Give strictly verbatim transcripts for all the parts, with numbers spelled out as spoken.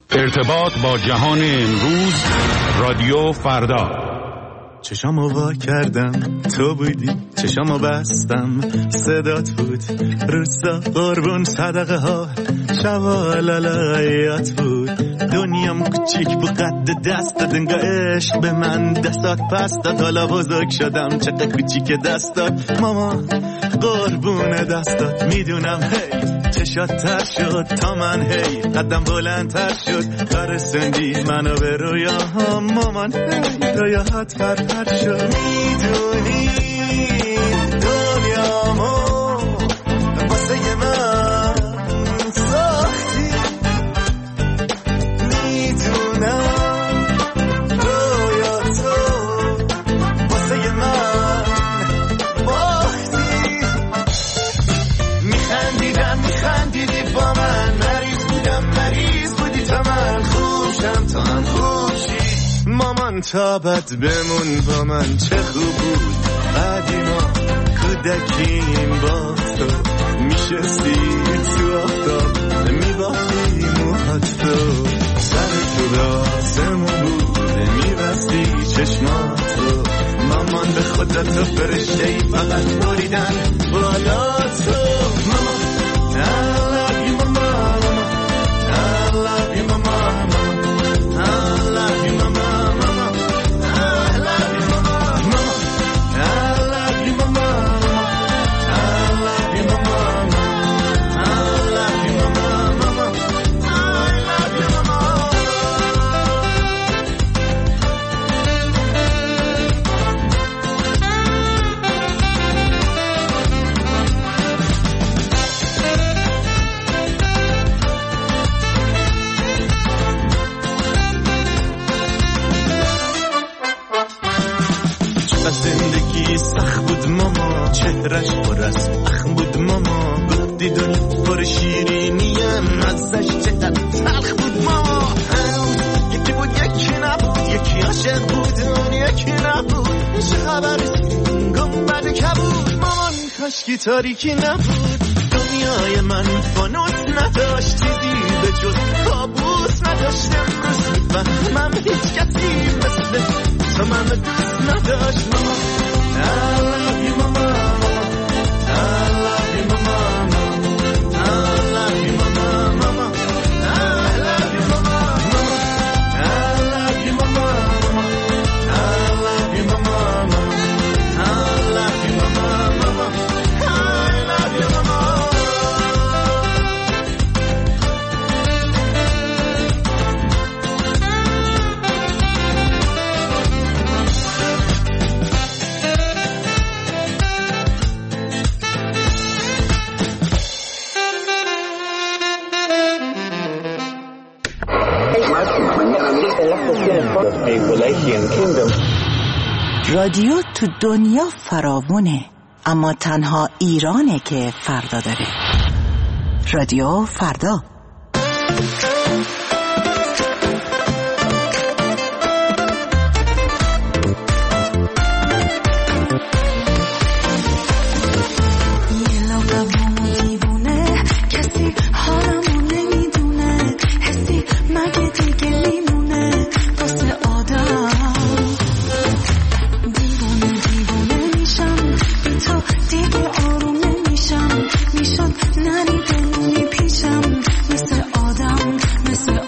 ارتباط با جهان امروز، رادیو فردا. چشامو وا کردم تو بودی، چشامو بستم صدات بود، روسا قربون صدقه ها شوالالایات بود. دنیام کوچیک بود قد دستت، انگار عشق به من دستات پس داد. حالا بزرگ شدم چقدر کوچیک دستات، ماما قربون دستات. میدونم هی چشات تر شد تا من، هی قدم بلندتر شد تا رسوندی منو به رویاها. مامان هی رویاهات پرپر شد. میدونی دنیامو واسه من ساختی، میدونم رویاتو واسه من باختی. میخندیدم میخندیدی با من، مریض بودم مریض بودی تا من خوشم تا هم خوشی. مامان تا بد بمون با من، چه خوب بود قدیما کودکیم با تو. میشستی تو آفتاب میباختی موهات تو، سر تو راسمون بود میبستی چشماتو. مامان به خودتو فرشتهی فقط بریدن بالا تو. مامان I love you mama, I love you mama, I love you mama. زندگی سخت بود ماما، چهرش پر از اخم بود ماما. گفتی دنیا پر شیرینیم، ازش چقدر تلخ بود ماما. یکی بود یکی نبود، یکی عاشق بود اون یکی نبود. چه خبری گنبد کبود مامان، کاشکی تاریکی نبود. دنیای من فانوس نداشت، چیزی به جز کابوس نداشت. امروز میفهمم هیچ کسی مثل تو من دوست نداشت ماما. I love you mama, I love you mama, I love you mama, mama, I love you mama, I love you mama, I love you mama, I love you mama, mama, I love you mama. رادیو تو دنیا فراوونه، اما تنها ایرانه که فردا داره. رادیو فردا. نری بمونی پیشم مثل آدم مثل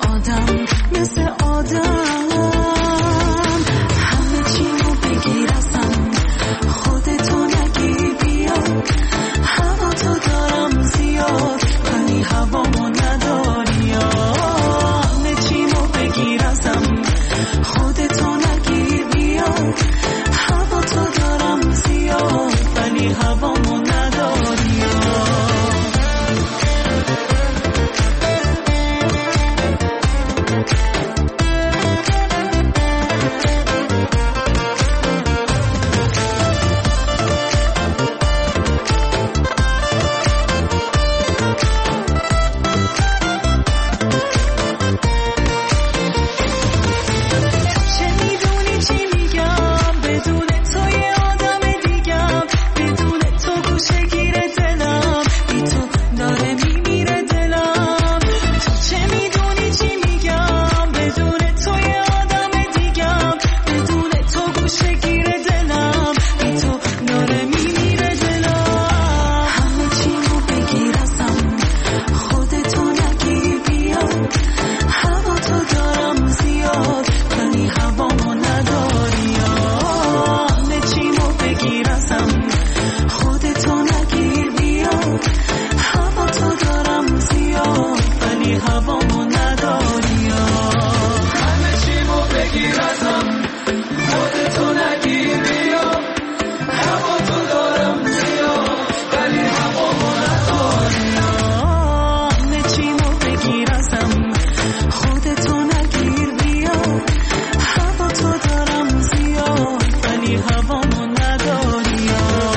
خودتو نگیر بیا، هوا تو دارم زیاد ولی هوامو نداری یا.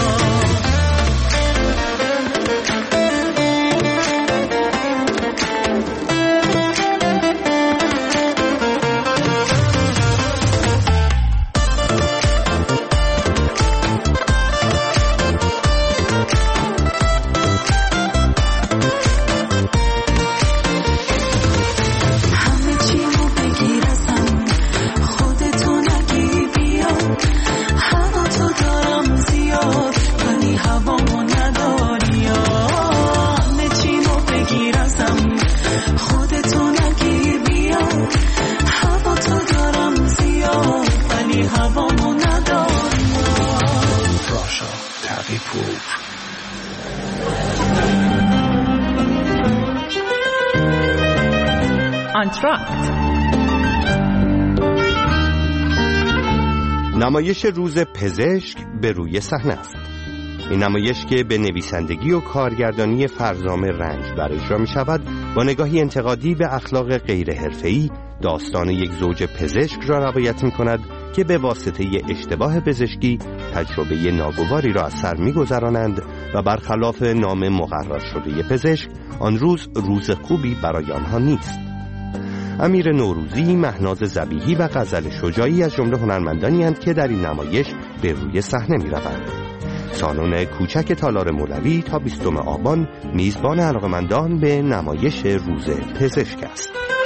نمایش روز پزشک به روی صحنه است. این نمایش که به نویسندگی و کارگردانی فرزام رنجبر اجرا می شود، با نگاهی انتقادی به اخلاق غیر حرفه‌ای داستان یک زوج پزشک را روایت می کند که به واسطه اشتباه پزشکی تجربه ناگواری را از سر می گذرانند و برخلاف نام مقرر شده پزشک آن روز روز خوبی برای آنها نیست. امیر نوروزی، مهناز ذبیحی و غزل شجاعی از جمله هنرمندانی اند که در این نمایش به روی صحنه می روند. سالن کوچک تالار مولوی تا بیستم آبان میزبان علاقه‌مندان به نمایش روز پزشک است.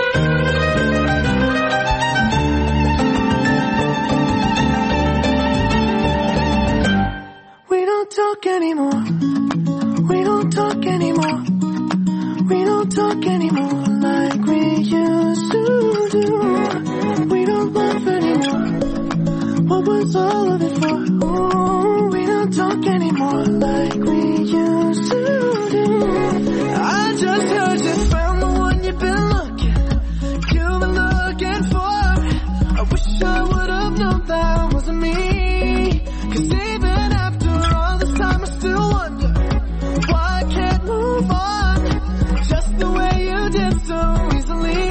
We don't talk anymore. We don't talk anymore. We don't talk anymore like we used to do. We don't laugh anymore. What was all of it for? Ooh, we don't talk anymore like we used to do. I just heard you found the one you've been looking, you've been looking for. I wish I would have known that wasn't me. 'Cause even after all this time I still wonder why I can't move on just the way you did so easily.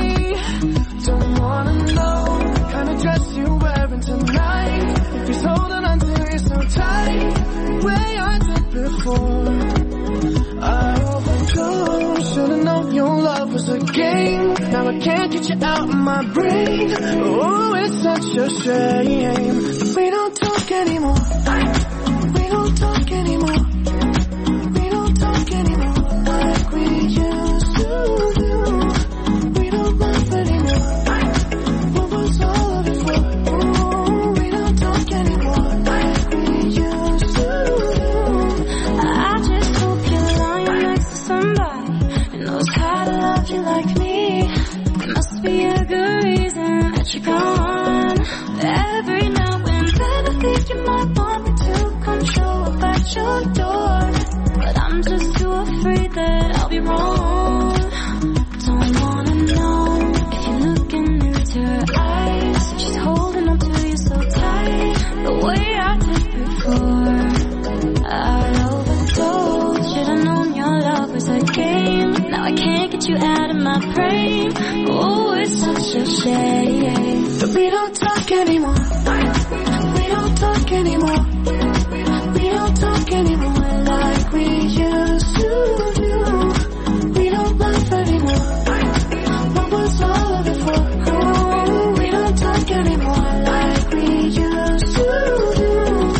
Don't wanna know the kind of dress you're wearing tonight, if he's holding on to you so tight, the way I did before. I overdosed, should've known your love was a game. Now I can't get you out of my brain. Oh, it's such a shame. We don't talk anymore. We don't talk anymore. We don't talk anymore like we used to do. We don't laugh anymore. What was all of it for? Ooh, we don't talk anymore like we used to do. I just hope you're lying next to somebody who knows how to love you like me. There must be a good reason that you're gone. Every now and then I think you might want me to come show up at your door, but I'm just too afraid that I'll be wrong. Don't wanna know if you're looking into her eyes, she's holding on to you so tight, the way I did before. I overdosed, should've known your love was a game. Now I can't get you out of my brain. Oh, it's such a shame that we don't talk anymore. We don't talk anymore. We don't talk anymore like we used to do. We don't laugh anymore. What was all of it for? Oh, we don't talk anymore like we used to do.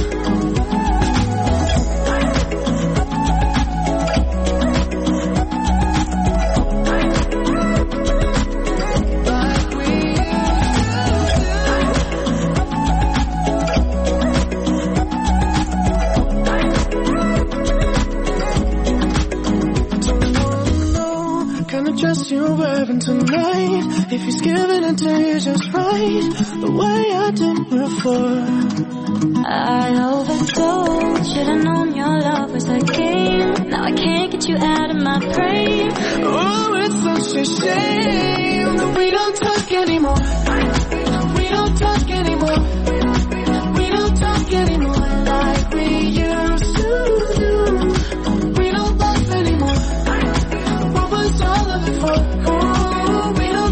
Dress you're wearing tonight, if he's giving it to you just right, the way I did before. I overdosed, should've known your love was a game. Now I can't get you out of my brain. Oh, it's such a shame that we don't talk anymore. We don't talk anymore. We don't talk anymore like we used to do. We don't laugh anymore. What was all of it for? Oh, we don't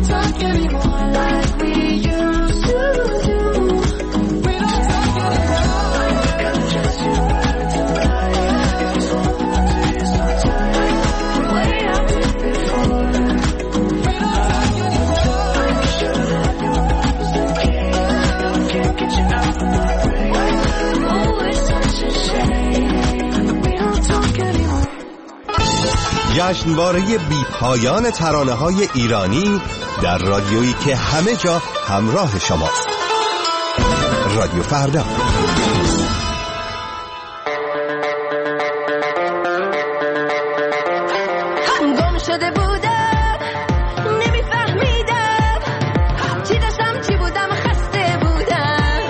جشنواره بی پایان ترانه‌های ایرانی در رادیویی که همه جا همراه شماست. رادیو فردا. هم گم شده بودم، نمیفهمیدم چی داشتم چی بودم، خسته بودم.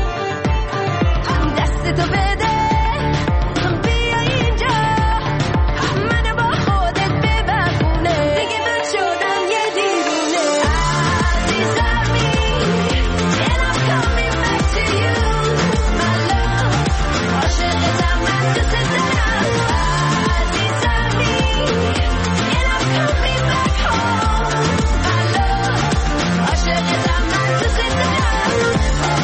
هم دست تو بده، هم بیا اینجا، منو با خودت ببر خونه. دیگه من شدم یه دیوونه. عزیزمی and I'm coming back to you my love. عاشقتم من دوست دارم. عزیزمی and I'm coming back home my love. عاشقتم من دوست دارم.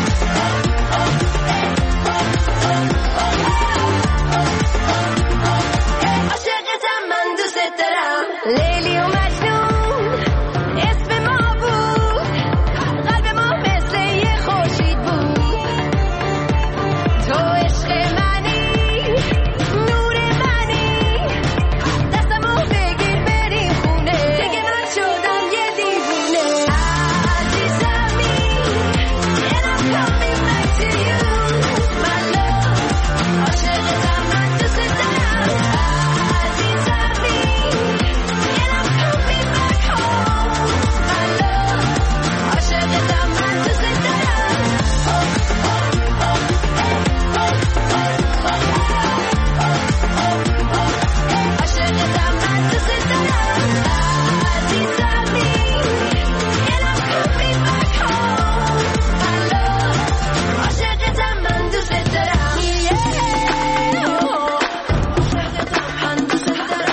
عاشقتم من دوست دارم. لیلی و مجنون اسم ما بود، قلب ما مثل یه خورشید بود. تو عشق منی، نور منی، دستمو بگیر بریم خونه. دیگه من شدم یه دیوونه. عزیزمی and I'm coming back to you my love. عاشقتم من دوست دارم. عزیزمی and I'm coming back home my love. عاشقتم من دوست دارم. عاشقتم من دوست دارم. عزیزمی and I'm coming back home my love. عاشقتم من دوست دارم. عاشقتم من دوست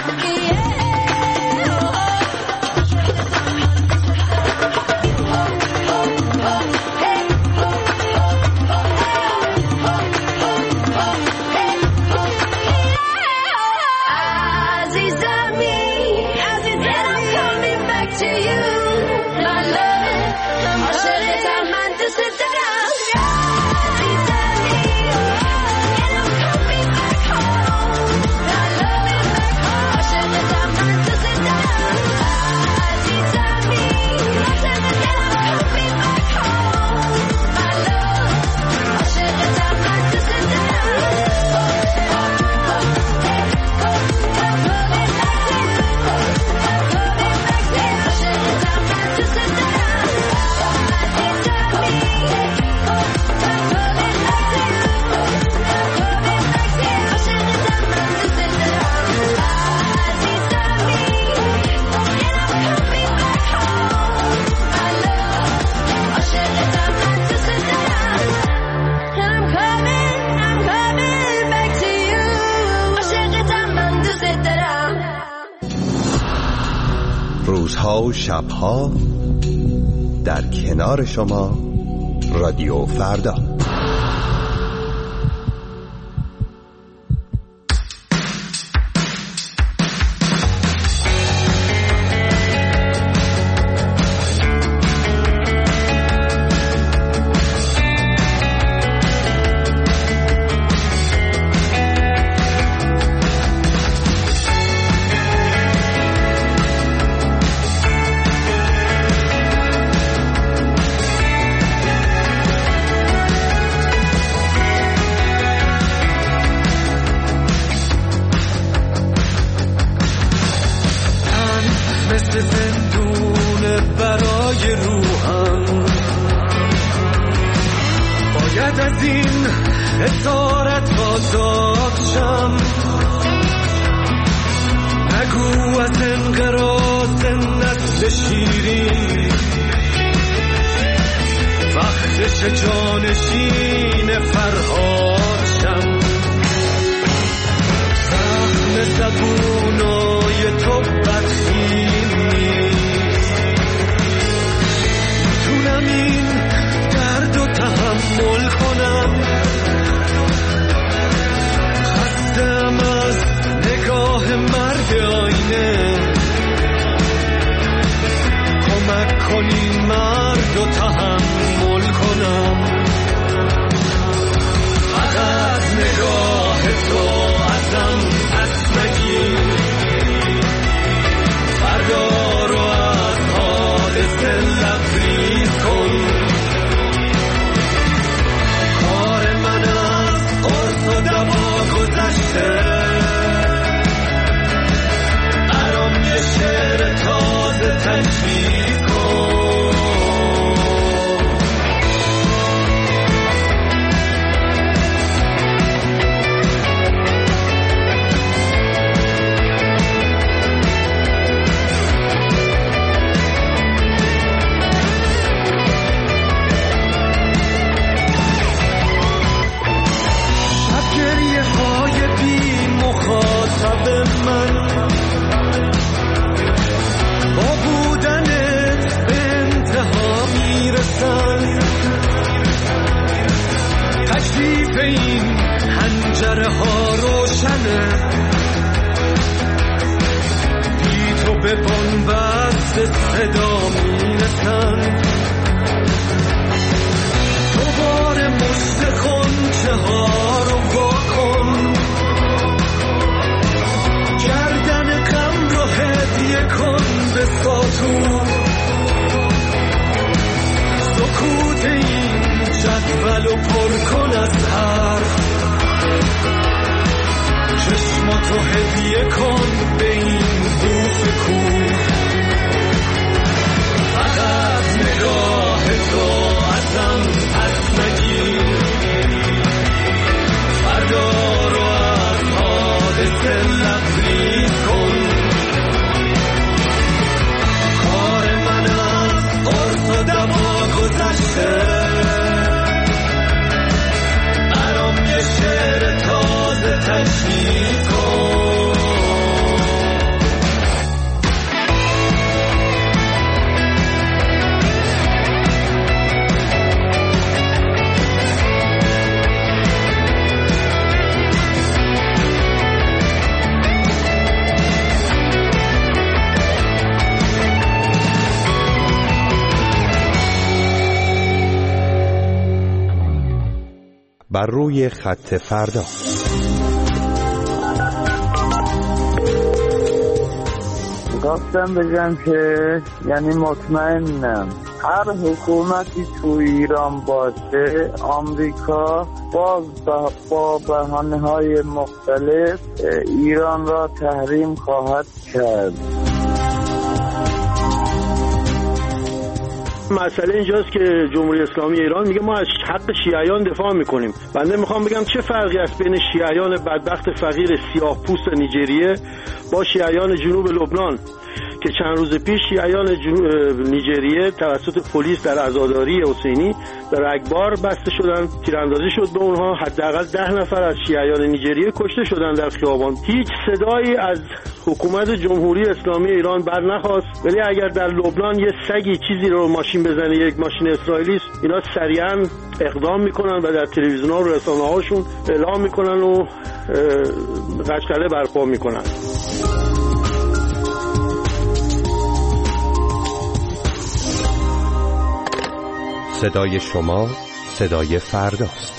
عزیزمی and I'm coming back to you my love. عاشقتم من دوست دارم. عزیزمی and I'm coming back home my love. عاشقتم من دوست دارم. عزیزمی and I'm coming back home my love. عاشقتم من دوست روزها و شبها در کنار شما. رادیو فردا. مثل زندونه برای روحم، باید از این اسارت آزاد شم. نگو از انقراض نسل شیرین، وقتش جانشین فرهاد شم. زخم زبونای تو بدخیمی، میتونم این درد و تحمل کنم. خستم از نگاه مرد آینه، کمک کنین مرد و تحمل کنم. فقط نگاه تو ازم پس نگیر، این حنجره ها روشنه، بی تو به بنبست صدا میرسن، دوباره مشت خونچه ها رو واکن، گردن غم رو هدیه کن به ساتور، سکوت این جدول و پر کن از حرف، چشماتو هدیه کن به این بوف کور، فقط نگاه تو ازم پس نگیر، فردا رو از حادثه لبریز کن، کار من از قرص و دوا گذشته، برام یه شعر تازه تشکیل کن. بر روی خط فردا. خواستم بگم که یعنی مطمئنم هر حکومتی تو ایران باشه، آمریکا باز با بهانه‌های مختلف ایران را تحریم خواهد کرد. مسئله اینجاست که جمهوری اسلامی ایران میگه ما از حق شیعیان دفاع میکنیم. بنده میخوام بگم چه فرقی است بین شیعیان بدبخت فقیر سیاه پوست نیجریه با شیعیان جنوب لبنان که چند روز پیش شیعیان نیجریه توسط پلیس در عزاداری حسینی در رگبار بسته شدن، تیراندازی شد به اونها، حداقل ده نفر از شیعیان نیجریه کشته شدن در خیابان. هیچ صدایی از حکومت جمهوری اسلامی ایران بر نخواست، ولی اگر در لبنان یه سگی چیزی رو ماشین بزنه، یک ماشین اسرائیلی است، اینا سریعا اقدام میکنن و در تلویزیون‌ها و رسانه‌هاشون اعلام میکنن و قشقله برپا میکنن. صدای شما صدای فرداست.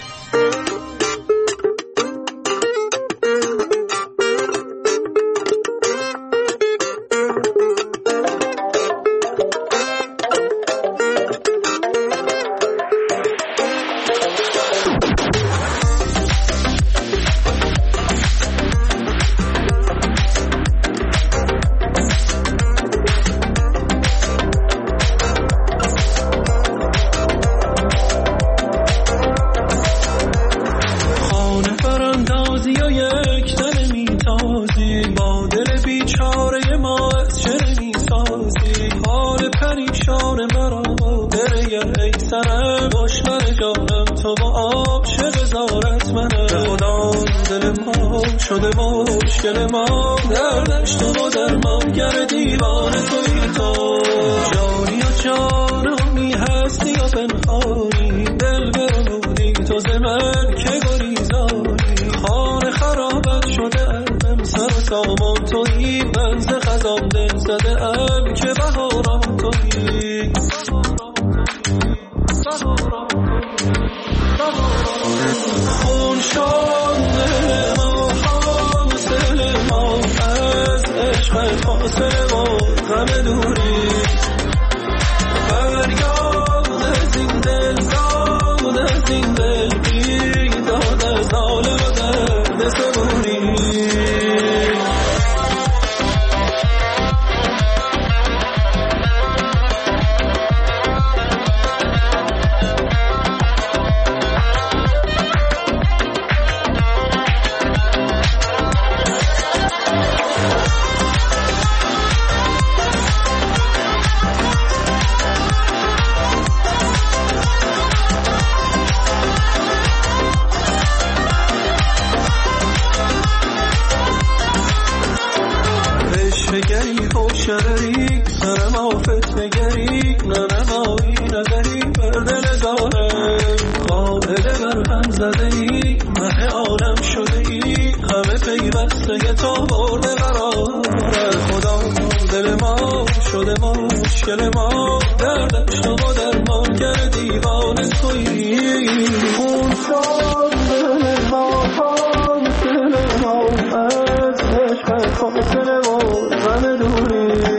نگری نه نمایی نگری بر دل دارم خواب دل بر هم زده ای مه عالم شده ای همه پیوسته تو برده قرار خدا دل ما شده مشکل ما دردش و درمانگر دیوانه تویی اون شد دل ما دل ما از عشق فاصله و غم دوری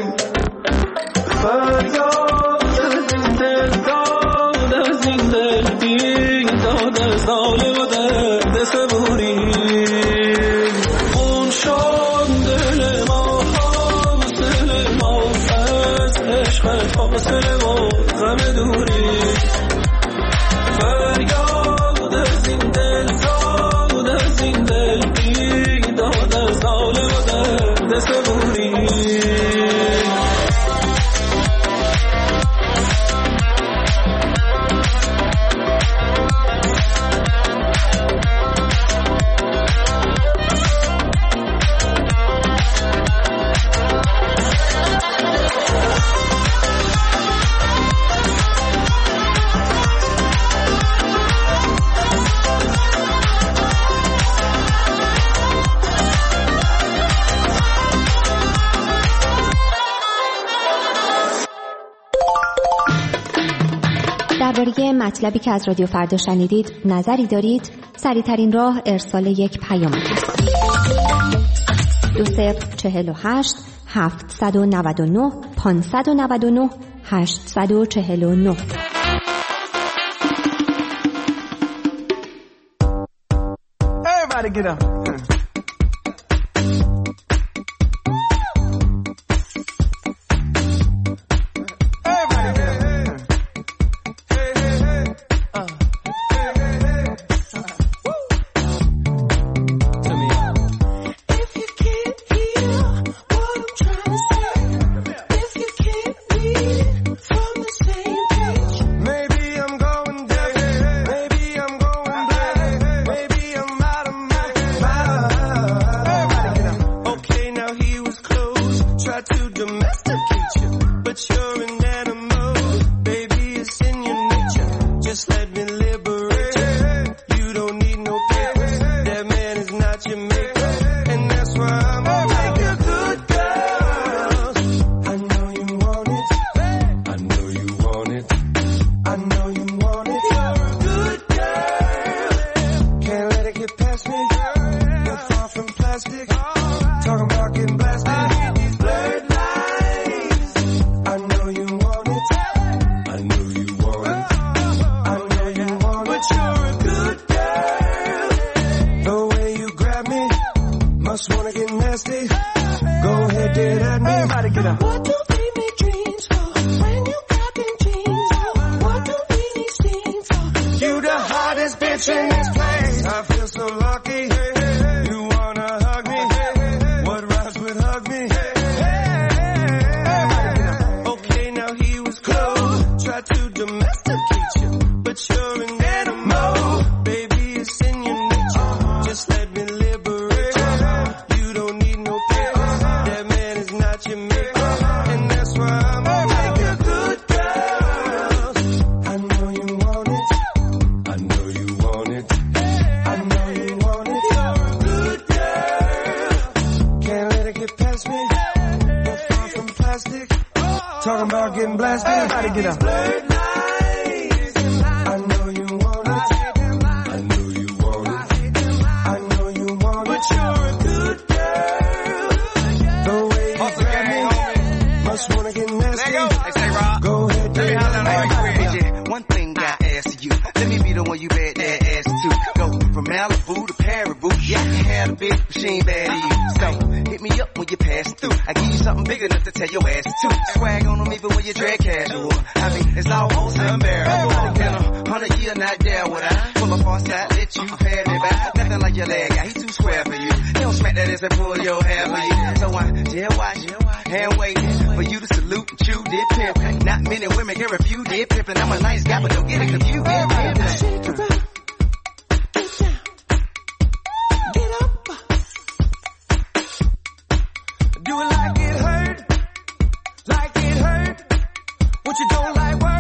فریاد از این دل داد از این دل بی داد از ناله و درد صبوری اون شد دل ما دل ما از عشق فاصله و غم دوری فریاد از این دل داد از این دل بی داد از ناله و درد صبوری درباره مطلبی که از رادیو فردا شنیدید نظری دارید؟ سریع‌ترین راه ارسال یک پیام است. دو صفر چهل و هشت هفتصد و نود و نه پانصد و نود و نه هشتصد و چهل و نه. Everybody get up. Talking about getting blasted. Everybody get up. I know you want it. I know you want it. I know you want it. But you're a good girl. The way you grab me, must wanna get nasty. Hey, say Rob. Go ahead, let me holler right at you. One thing I ask you, let me be the one you bet that ass to. Go from Malibu to Paribu. Yeah, I can have a bitch, but she ain't bad to you. So hit me up when you pass through. I give you something big enough to tell your ass to. Swag on them even when you drag casual. I mean, it's almost unbearable. Been a hundred year not there would I pull up on side, let you pad me back. Nothing like your leg guy, he too square for you. He don't smack that ass and pull your hair for you. So I jail watch, hand waiting for you to salute and chew dip pimp. Not many women can refuse dip pimp, and I'm a nice guy, but don't get it confused. Dip pimp. Shake it up. Get up. Do it like it hurt, like it hurt. What you don't like, what?